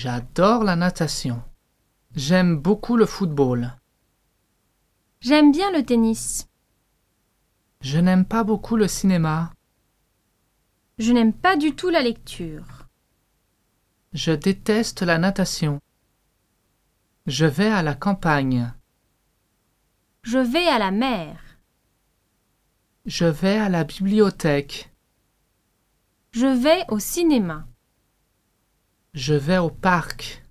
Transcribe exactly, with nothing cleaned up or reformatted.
J'adore la natation. J'aime beaucoup le football. J'aime bien le tennis. Je n'aime pas beaucoup le cinéma. Je n'aime pas du tout la lecture. Je déteste la natation. Je vais à la campagne. Je vais à la mer. Je vais à la bibliothèque. Je vais au cinéma. Je vais au parc.